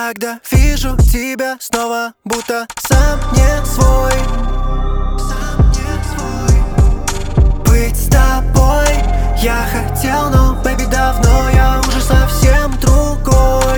Когда вижу тебя снова, будто сам не свой. Быть с тобой я хотел, но, бэби, давно я уже совсем другой.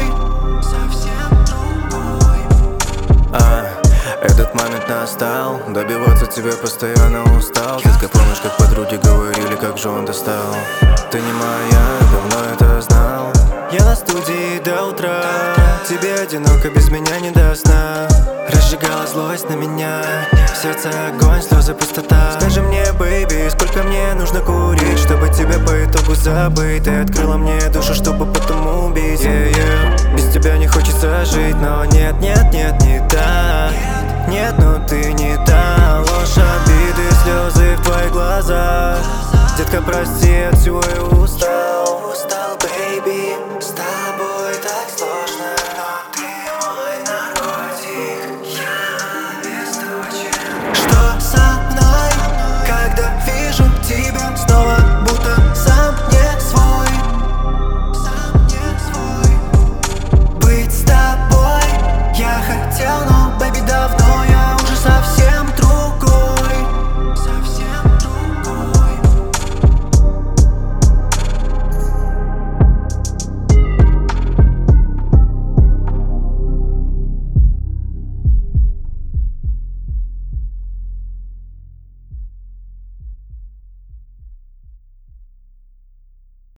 Этот момент настал, добиваться тебя постоянно устал. Детка, помнишь, как подруги говорили, как же он достал? Ты не моя, давно это знал. Я на студии до утра, тебе одиноко, без меня не до сна. Разжигала злость на меня, в сердце огонь, слезы, пустота. Скажи мне, бэйби, сколько мне нужно курить, чтобы тебя по итогу забыть? Ты открыла мне душу, чтобы потом убить. Без тебя не хочется жить, но нет, нет, нет, не так. Нет, ну ты не та. Ложь, обиды, слезы в твоих глазах. Детка, прости, от всего я устал.